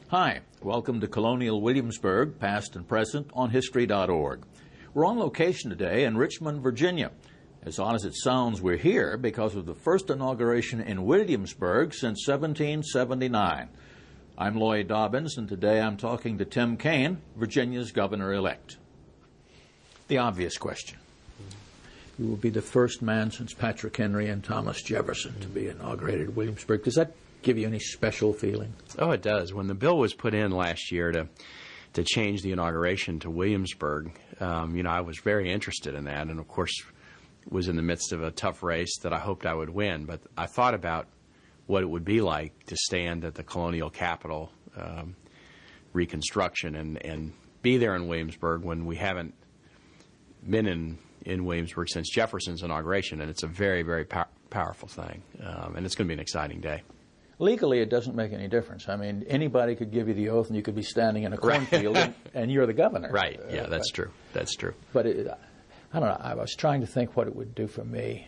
Hi, welcome to Colonial Williamsburg, past and present on History.org. We're on location today in Richmond, Virginia. As odd as it sounds, we're here because of the first inauguration in Williamsburg since 1779. I'm Lloyd Dobbins, and today I'm talking to Tim Kaine, Virginia's governor-elect. The obvious question. You will be the first man since Patrick Henry and Thomas Jefferson to be inaugurated in Williamsburg. Does that give you any special feeling? Oh, it does. When the bill was put in last year to change the inauguration to Williamsburg, I was very interested in that, and of course was in the midst of a tough race that I hoped I would win. But I thought about what it would be like to stand at the colonial capital reconstruction and be there in Williamsburg when we haven't been in Williamsburg since Jefferson's inauguration, and it's a very, very powerful thing, and it's going to be an exciting day. Legally, it doesn't make any difference. I mean, anybody could give you the oath, and you could be standing in a cornfield, and you're the governor. Right. Yeah, that's true. That's true. But I don't know. I was trying to think what it would do for me,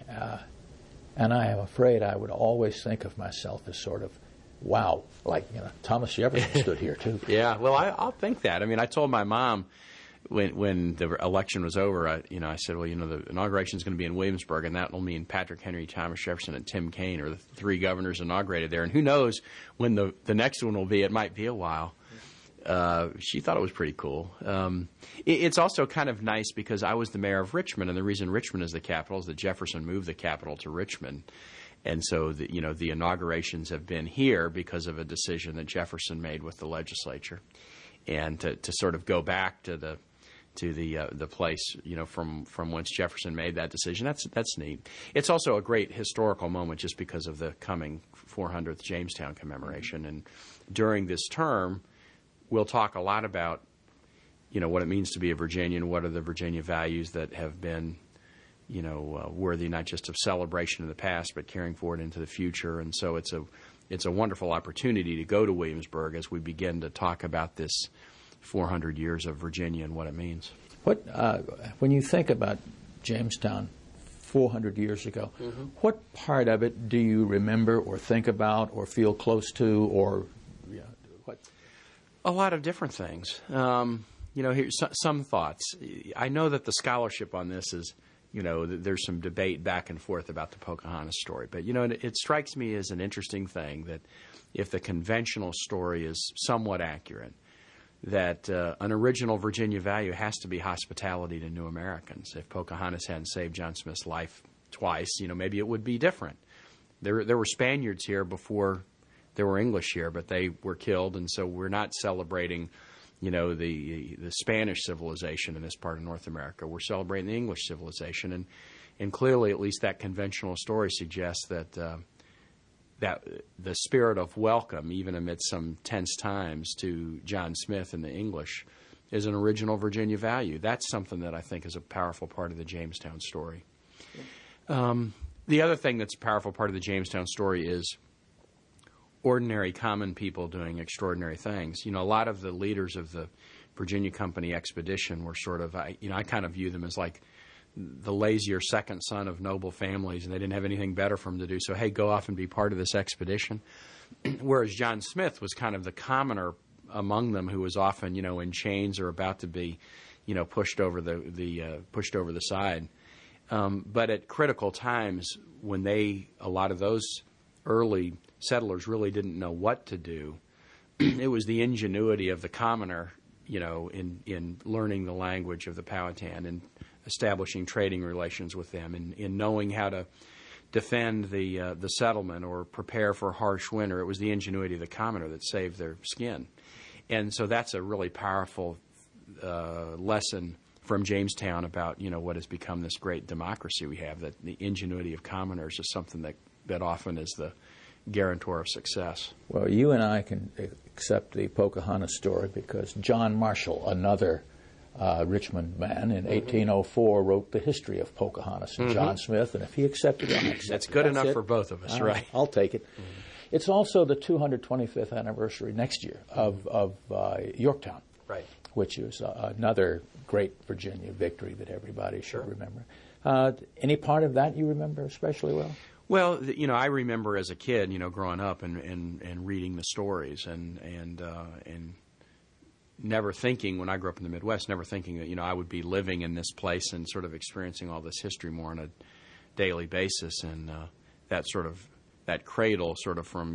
and I am afraid I would always think of myself as sort of, wow, like Thomas Jefferson stood here too. Yeah. Well, I'll think that. I mean, I told my mom when the election was over, I said, well, the inauguration is going to be in Williamsburg, and that will mean Patrick Henry, Thomas Jefferson, and Tim Kaine are the three governors inaugurated there. And who knows when the next one will be? It might be a while. She thought it was pretty cool. It's also kind of nice because I was the mayor of Richmond, and the reason Richmond is the capital is that Jefferson moved the capital to Richmond. And so, the inaugurations have been here because of a decision that Jefferson made with the legislature. And to sort of go back to the place, from whence Jefferson made that decision. That's neat. It's also a great historical moment just because of the coming 400th Jamestown commemoration. And during this term, we'll talk a lot about, what it means to be a Virginian, what are the Virginia values that have been, worthy not just of celebration in the past, but carrying forward into the future. And so it's a wonderful opportunity to go to Williamsburg as we begin to talk about this 400 years of Virginia and what it means. When you think about Jamestown 400 years ago, what part of it do you remember or think about or feel close to or what? A lot of different things. Here's some thoughts. I know that the scholarship on this is, there's some debate back and forth about the Pocahontas story. But, it strikes me as an interesting thing that if the conventional story is somewhat accurate, that an original Virginia value has to be hospitality to new Americans. If Pocahontas hadn't saved John Smith's life twice, maybe it would be different. There were Spaniards here before there were English here, but they were killed, and so we're not celebrating, the Spanish civilization in this part of North America. We're celebrating the English civilization, and clearly, at least that conventional story suggests that that the spirit of welcome, even amidst some tense times to John Smith and the English, is an original Virginia value. That's something that I think is a powerful part of the Jamestown story. The other thing that's a powerful part of the Jamestown story is ordinary, common people doing extraordinary things. A lot of the leaders of the Virginia Company expedition were sort of, I kind of view them as like the lazier second son of noble families, and they didn't have anything better for them to do. So, hey, go off and be part of this expedition. Whereas John Smith was kind of the commoner among them, who was often, in chains or about to be, pushed over the side. But at critical times, when a lot of those early settlers really didn't know what to do, it was the ingenuity of the commoner, in learning the language of the Powhatan and establishing trading relations with them, and in knowing how to defend the settlement or prepare for a harsh winter. It was the ingenuity of the commoner that saved their skin. And so that's a really powerful lesson from Jamestown about, what has become this great democracy we have, that the ingenuity of commoners is something that often is the guarantor of success. Well, you and I can accept the Pocahontas story because John Marshall, another Richmond man, in 1804 wrote the history of Pocahontas and John Smith, and if he accepted it, I accept That's good enough for both of us, right? I'll take it. It's also the 225th anniversary next year of Yorktown, right? Which is another great Virginia victory that everybody should remember. Any part of that you remember especially well? Well, I remember as a kid, growing up and reading the stories and never thinking, when I grew up in the Midwest, never thinking that, I would be living in this place and sort of experiencing all this history more on a daily basis. And that cradle sort of from,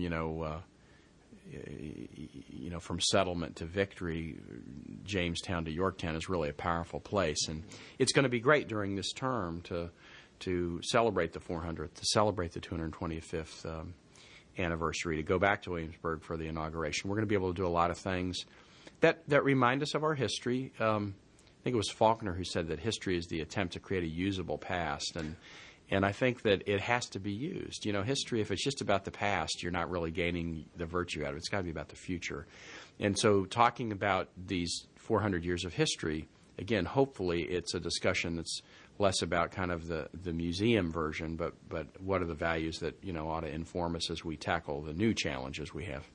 from settlement to victory, Jamestown to Yorktown is really a powerful place. And it's going to be great during this term to celebrate the 400th, to celebrate the 225th anniversary, to go back to Williamsburg for the inauguration. We're going to be able to do a lot of things that remind us of our history. I think it was Faulkner who said that history is the attempt to create a usable past, and I think that it has to be used. History, if it's just about the past, you're not really gaining the virtue out of it. It's got to be about the future. And so talking about these 400 years of history, again, hopefully it's a discussion that's less about kind of the museum version, but what are the values that ought to inform us as we tackle the new challenges we have.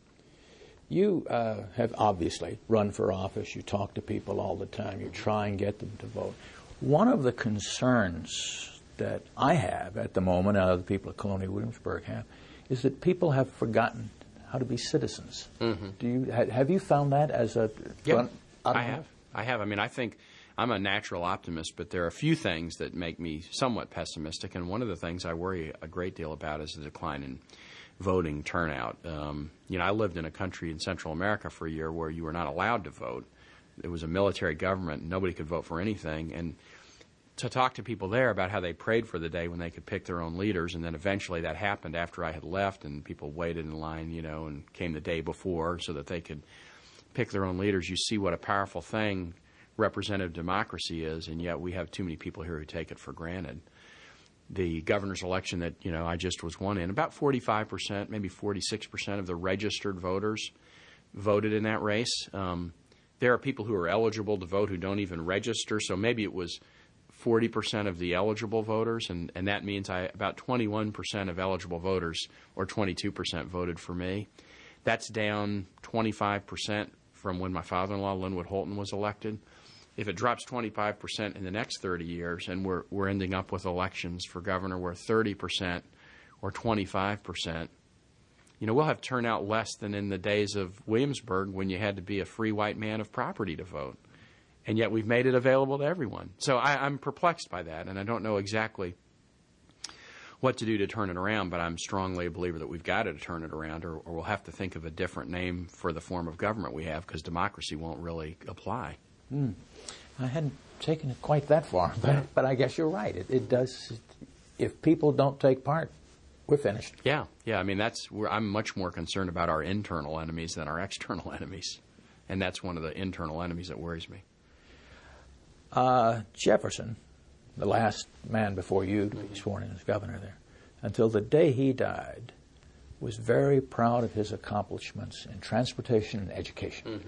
You have obviously run for office. You talk to people all the time. You try and get them to vote. One of the concerns that I have at the moment, and other people at Colonial Williamsburg have, is that people have forgotten how to be citizens. Mm-hmm. Have you found that as a... Yeah, I have. I mean, I think I'm a natural optimist, but there are a few things that make me somewhat pessimistic, and one of the things I worry a great deal about is the decline in voting turnout. I lived in a country in Central America for a year where you were not allowed to vote. It was a military government. Nobody could vote for anything. And to talk to people there about how they prayed for the day when they could pick their own leaders, and then eventually that happened after I had left, and people waited in line, and came the day before so that they could pick their own leaders. You see what a powerful thing representative democracy is, and yet we have too many people here who take it for granted. The governor's election that I just was one in, about 45%, maybe 46% of the registered voters voted in that race. There are people who are eligible to vote who don't even register, so maybe it was 40% of the eligible voters, and that means about 21% of eligible voters, or 22%, voted for me. That's down 25% from when my father-in-law, Linwood Holton, was elected. If it drops 25% in the next 30 years, and we're ending up with elections for governor where 30% or 25%, we'll have turnout less than in the days of Williamsburg when you had to be a free white man of property to vote. And yet we've made it available to everyone. So I'm perplexed by that, and I don't know exactly what to do to turn it around, but I'm strongly a believer that we've got to turn it around, or we'll have to think of a different name for the form of government we have, because democracy won't really apply. I hadn't taken it quite that far, but I guess you're right. It does. If people don't take part, we're finished. Yeah. I mean, I'm much more concerned about our internal enemies than our external enemies, and that's one of the internal enemies that worries me. Jefferson, the last man before you to be sworn in as governor there, until the day he died, was very proud of his accomplishments in transportation and education.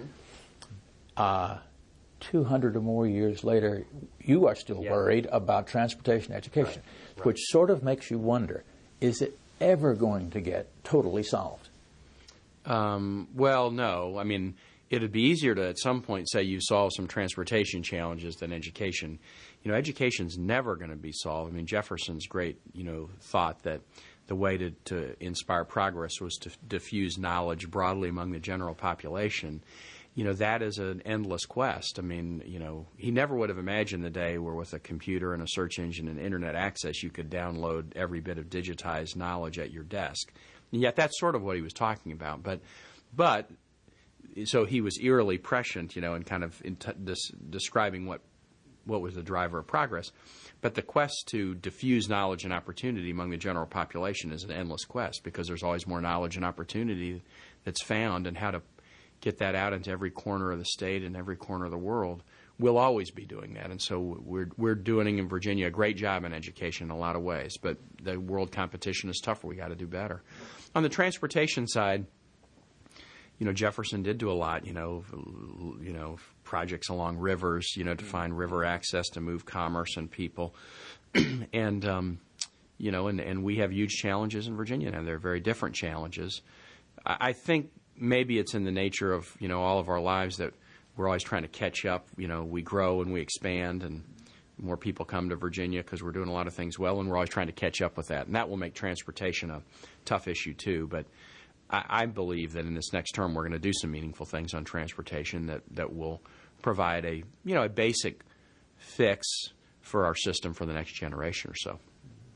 200 or more years later, you are still worried about transportation and education, right. Which sort of makes you wonder, is it ever going to get totally solved? Well, no. I mean, it would be easier to, at some point, say you solve some transportation challenges than education. Education's never going to be solved. I mean, Jefferson's great, thought that the way to inspire progress was to diffuse knowledge broadly among the general population. That is an endless quest. I mean, he never would have imagined the day where with a computer and a search engine and internet access, you could download every bit of digitized knowledge at your desk. And yet that's sort of what he was talking about. But so he was eerily prescient, and kind of describing what was the driver of progress. But the quest to diffuse knowledge and opportunity among the general population is an endless quest, because there's always more knowledge and opportunity that's found, and how to get that out into every corner of the state and every corner of the world. We'll always be doing that, and so we're doing in Virginia a great job in education in a lot of ways, but the world competition is tougher. We got to do better. On the transportation side, Jefferson did do a lot, projects along rivers, to find river access to move commerce and people. And, and we have huge challenges in Virginia now. They're very different challenges. I think maybe it's in the nature of, all of our lives that we're always trying to catch up. We grow and we expand, and more people come to Virginia because we're doing a lot of things well, and we're always trying to catch up with that. And that will make transportation a tough issue too. But I believe that in this next term we're going to do some meaningful things on transportation that will provide a basic fix for our system for the next generation or so.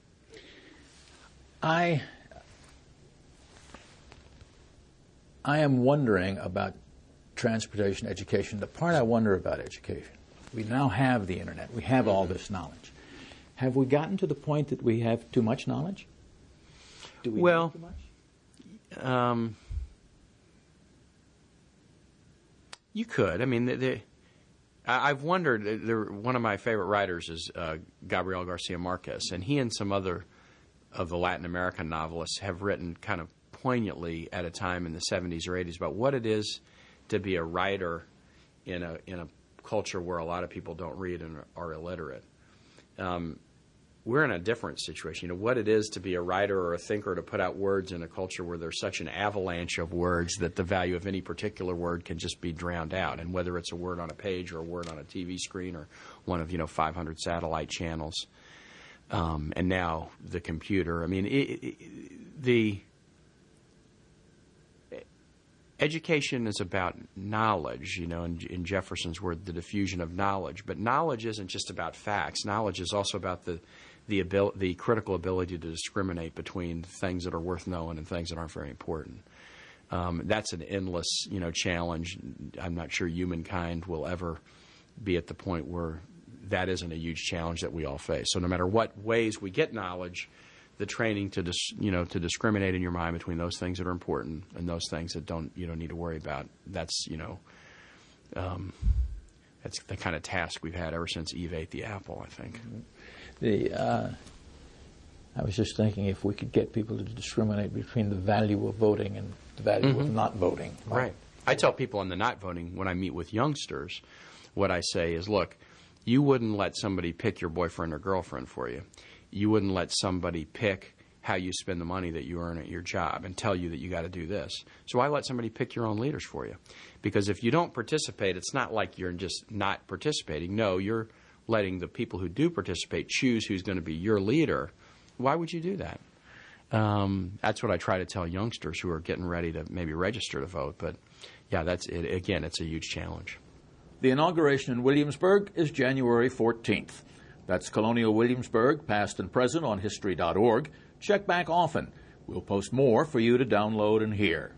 I am wondering about transportation education. The part I wonder about education, we now have the internet. We have all this knowledge. Have we gotten to the point that we have too much knowledge? Do we know too much? You could. I mean, I've wondered. One of my favorite writers is Gabriel Garcia Marquez, and he and some other of the Latin American novelists have written kind of poignantly at a time in the 70s or 80s about what it is to be a writer in a culture where a lot of people don't read and are illiterate. We're in a different situation. What it is to be a writer or a thinker, to put out words in a culture where there's such an avalanche of words that the value of any particular word can just be drowned out. And whether it's a word on a page or a word on a TV screen or one of 500 satellite channels, and now the computer. I mean, the education is about knowledge, in Jefferson's word, the diffusion of knowledge. But knowledge isn't just about facts. Knowledge is also about the critical ability to discriminate between things that are worth knowing and things that aren't very important. That's an endless, challenge. I'm not sure humankind will ever be at the point where that isn't a huge challenge that we all face. So no matter what ways we get knowledge, the training to discriminate in your mind between those things that are important and those things that you don't need to worry about. That's that's the kind of task we've had ever since Eve ate the apple, I think. I was just thinking if we could get people to discriminate between the value of voting and the value of not voting. Right. I tell people on the not voting, when I meet with youngsters, what I say is, look, you wouldn't let somebody pick your boyfriend or girlfriend for you. You wouldn't let somebody pick how you spend the money that you earn at your job and tell you that you got to do this. So I let somebody pick your own leaders for you. Because if you don't participate, it's not like you're just not participating. No, you're letting the people who do participate choose who's going to be your leader. Why would you do that? That's what I try to tell youngsters who are getting ready to maybe register to vote. But, yeah, that's it. Again, it's a huge challenge. The inauguration in Williamsburg is January 14th. That's Colonial Williamsburg, past and present on History.org. Check back often. We'll post more for you to download and hear.